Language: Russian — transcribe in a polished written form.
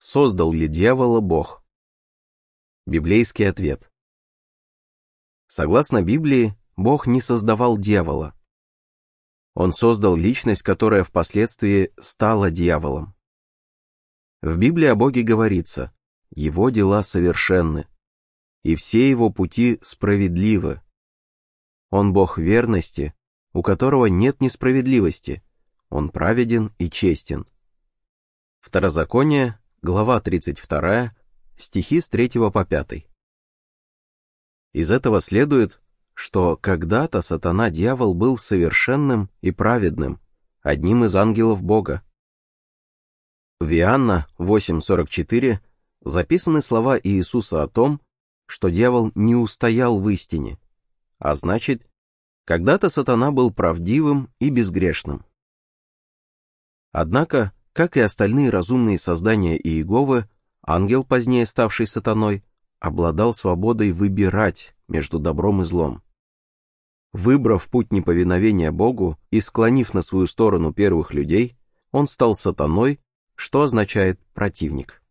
Создал ли дьявола Бог? Библейский ответ. Согласно Библии, Бог не создавал дьявола. Он создал личность, которая впоследствии стала дьяволом. В Библии о Боге говорится: «Его дела совершенны, и все его пути справедливы». Он Бог верности, у которого нет несправедливости, он праведен и честен. Второзаконие, глава 32, стихи с 3 по 5. Из этого следует, что когда-то сатана-дьявол был совершенным и праведным, одним из ангелов Бога. В Иоанна 8:44 записаны слова Иисуса о том, что дьявол не устоял в истине, а значит, когда-то сатана был правдивым и безгрешным. Однако, как и остальные разумные создания Иеговы, ангел, позднее ставший сатаной, обладал свободой выбирать между добром и злом. Выбрав путь неповиновения Богу и склонив на свою сторону первых людей, он стал сатаной, что означает «противник».